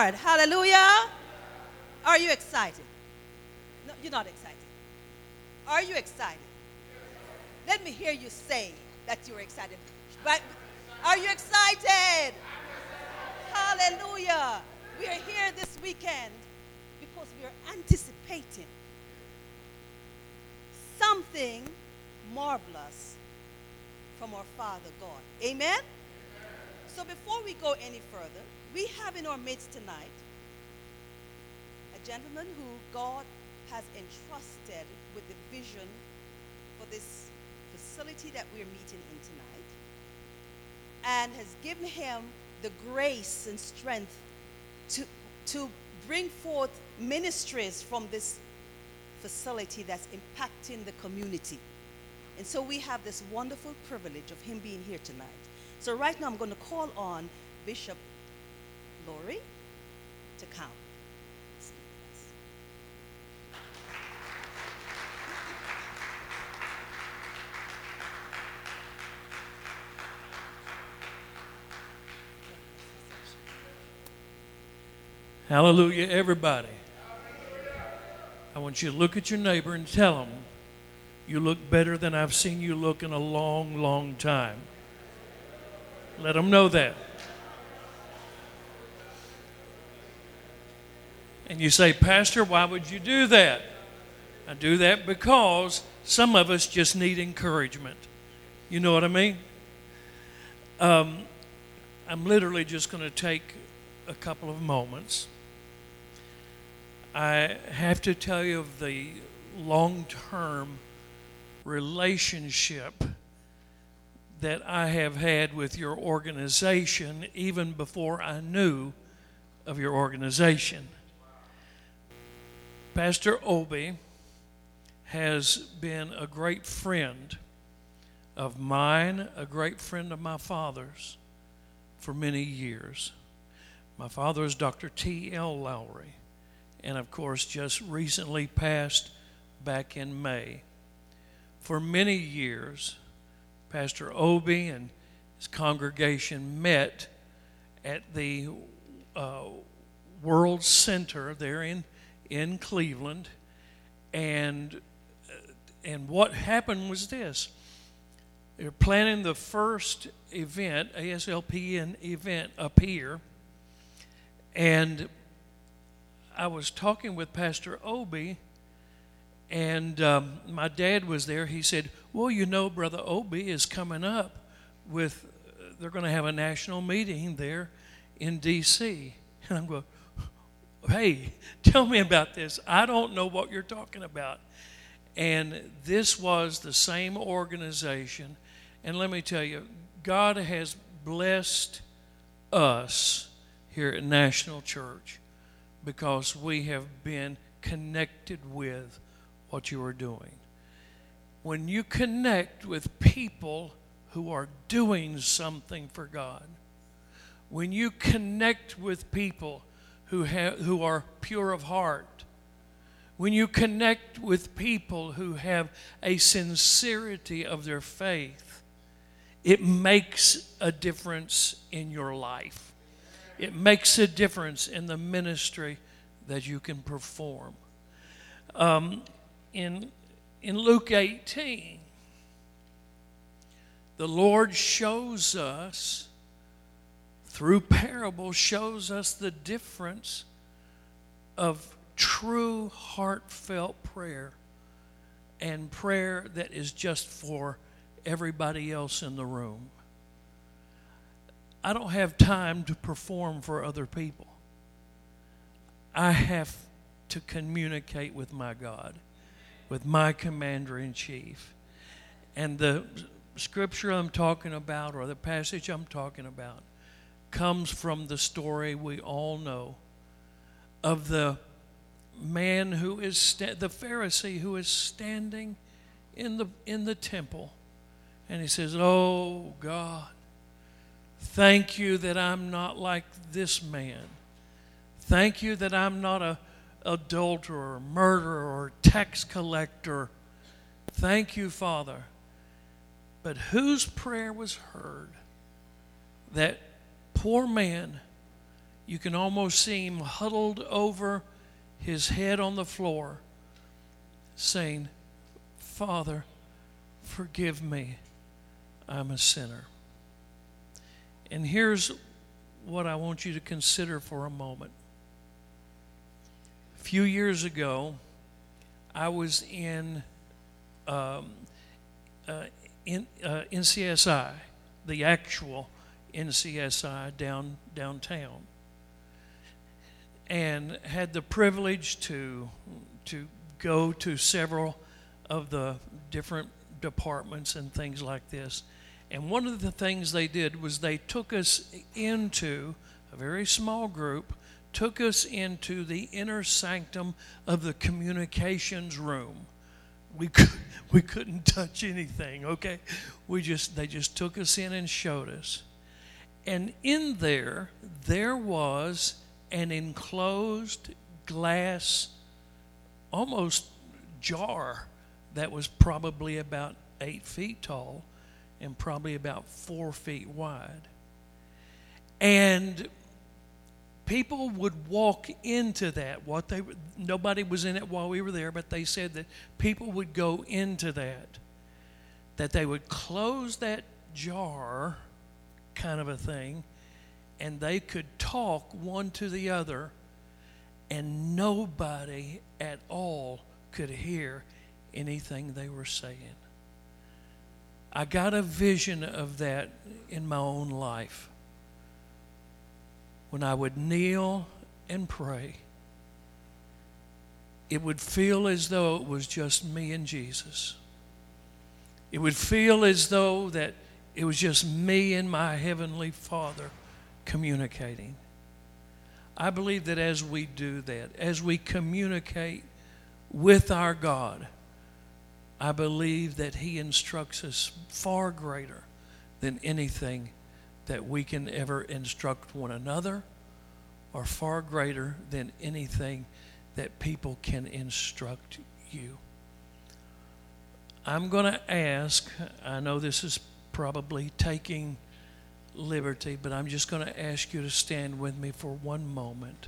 Lord. Hallelujah. Are you excited? No, you're not excited. Are you excited? Let me hear you say that you're excited. But are you excited? Hallelujah. We are here this weekend because we are anticipating something marvelous from our Father God. Amen? So before we go any further, we have in our midst tonight a gentleman who God has entrusted with the vision for this facility that we're meeting in tonight, and has given him the grace and strength to bring forth ministries from this facility that's impacting the community. And so we have this wonderful privilege of him being here tonight. So right now I'm going to call on Bishop Laurie to come. Hallelujah, everybody. I want you to look at your neighbor and tell them, you look better than I've seen you look in a long, long time. Let them know that. And you say, Pastor, why would you do that? I do that because some of us just need encouragement. You know what I mean? I'm literally just going to take a couple of moments. I have to tell you of the long-term relationship that I have had with your organization even before I knew of your organization. Pastor Obi has been a great friend of mine, a great friend of my father's for many years. My father is Dr. T.L. Lowry, and of course just recently passed back in May. For many years, Pastor Obi and his congregation met at the World Center there in Cleveland, and what happened was this. They were planning the first event, ASLPN event up here, and I was talking with Pastor Obi, and my dad was there. He said, well, you know, Brother Obi is coming up with, they're going to have a national meeting there in D.C. And I'm going, hey, tell me about this. I don't know what you're talking about. And this was the same organization. And let me tell you, God has blessed us here at National Church because we have been connected with what you are doing. When you connect with people who are doing something for God, when you connect with people who are pure of heart, when you connect with people who have a sincerity of their faith, it makes a difference in your life. It makes a difference in the ministry that you can perform. In Luke 18, the Lord shows us, through parables, shows us the difference of true heartfelt prayer and prayer that is just for everybody else in the room. I don't have time to perform for other people. I have to communicate with my God, with my commander-in-chief. And the scripture I'm talking about, or the passage I'm talking about, comes from the story we all know of the man who is the Pharisee who is standing in the temple, and he says, "Oh God, thank you that I'm not like this man. Thank you that I'm not a adulterer, murderer, or tax collector. Thank you, Father." But whose prayer was heard? That poor man, You can almost see him huddled over his head on the floor, saying, Father, forgive me, I'm a sinner. And here's what I want you to consider for a moment. A few years ago, I was in NCSI, the actual NCSI downtown, and had the privilege to go to several of the different departments and things like this. And one of the things they did was they took us into a very small group, took us into the inner sanctum of the communications room. We couldn't touch anything, okay? They just took us in and showed us. And in there was an enclosed glass, almost jar that was probably about 8 feet tall and probably about 4 feet wide. And people would walk into that. Nobody was in it while we were there, but they said that people would go into that they would close that jar, kind of a thing, and they could talk one to the other, and nobody at all could hear anything they were saying. I got a vision of that in my own life. When I would kneel and pray, it would feel as though it was just me and Jesus. It would feel as though that it was just me and my Heavenly Father communicating. I believe that as we do that, as we communicate with our God, I believe that He instructs us far greater than anything that we can ever instruct one another, or far greater than anything that people can instruct you. I'm going to ask, I know this is probably taking liberty, but I'm just going to ask you to stand with me for one moment.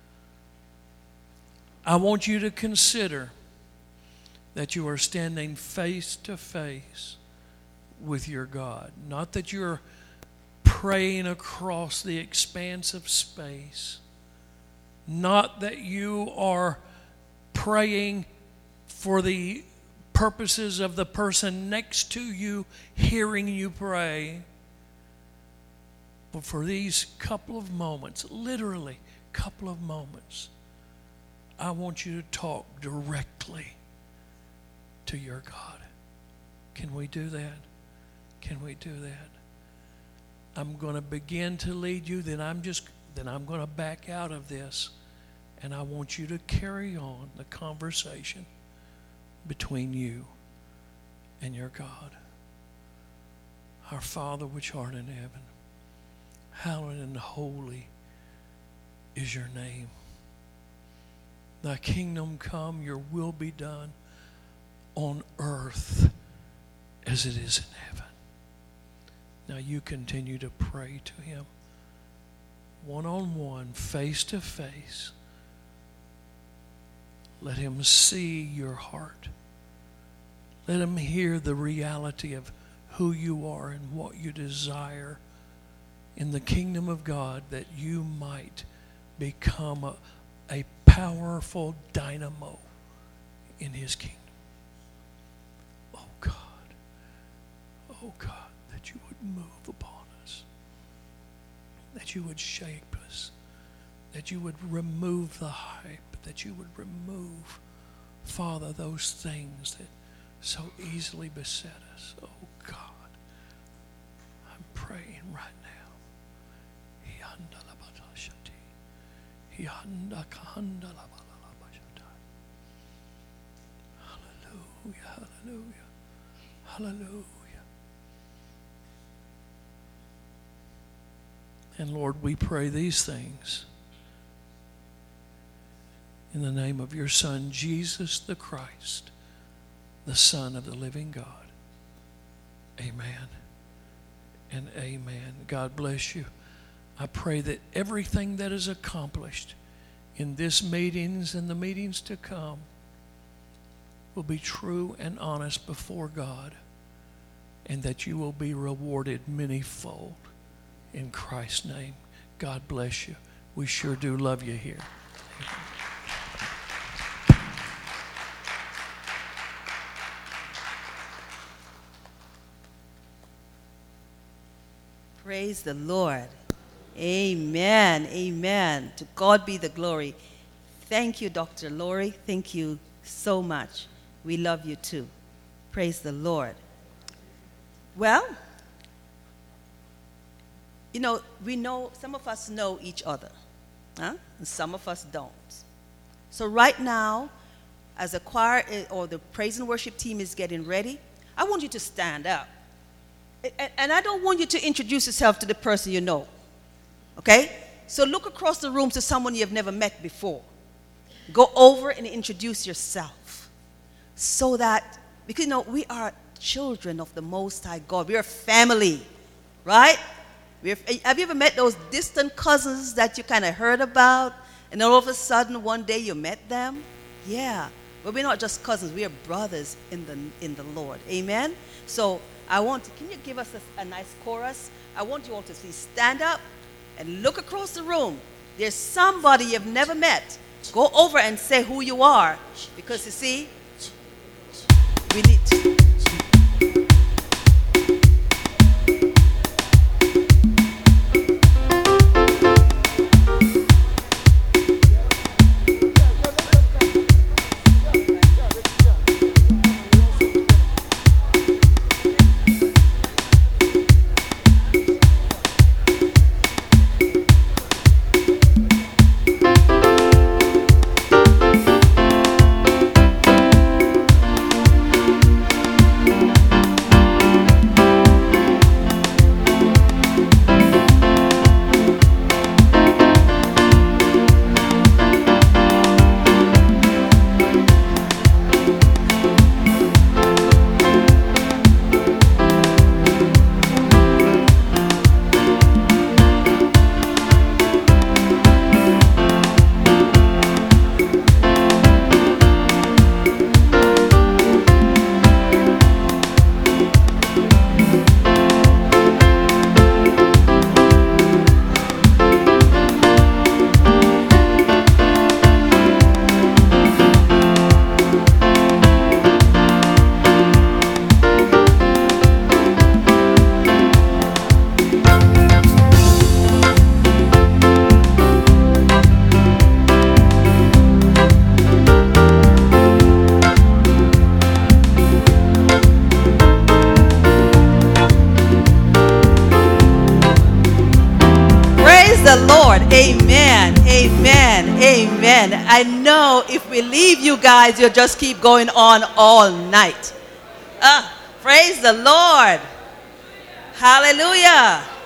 I want you to consider that you are standing face to face with your God. Not that you're praying across the expanse of space. Not that you are praying for the purposes of the person next to you hearing you pray. But for these couple of moments, literally couple of moments, I want you to talk directly to your God. Can we do that? Can we do that? I'm going to begin to lead you, then I'm going to back out of this, and I want you to carry on the conversation between you and your God. Our Father which art in heaven, hallowed and holy is your name. Thy kingdom come, your will be done on earth as it is in heaven. Now you continue to pray to Him one-on-one, face-to-face. Let Him see your heart. Let Him hear the reality of who you are and what you desire in the kingdom of God, that you might become a powerful dynamo in His kingdom. Oh God, that you would move upon us, that you would shape us, that you would remove the hype, that you would remove, Father, those things that so easily beset us. Oh God, I'm praying right now. Hallelujah, hallelujah, hallelujah. And Lord, we pray these things in the name of your Son, Jesus the Christ, the Son of the living God. Amen and amen. God bless you. I pray that everything that is accomplished in this meetings and the meetings to come will be true and honest before God, and that you will be rewarded manyfold in Christ's name. God bless you. We sure do love you here. Praise the Lord. Amen. Amen. To God be the glory. Thank you, Dr. Lori. Thank you so much. We love you too. Praise the Lord. Well, you know, we know, some of us know each other, huh? And some of us don't. So right now, as a choir or the praise and worship team is getting ready, I want you to stand up. And I don't want you to introduce yourself to the person you know. Okay? So look across the room to someone you've never met before. Go over and introduce yourself. So that, because you know, we are children of the Most High God. We are family. Right? Have you ever met those distant cousins that you kind of heard about? And all of a sudden, one day you met them? Yeah. But we're not just cousins. We are brothers in the Lord. Amen? So I want to, can you give us a nice chorus? I want you all to please stand up and look across the room. There's somebody you've never met. Go over and say who you are. Because you see, we need to. Amen, amen, amen. I know if we leave you guys, you'll just keep going on all night. Praise the Lord. Hallelujah.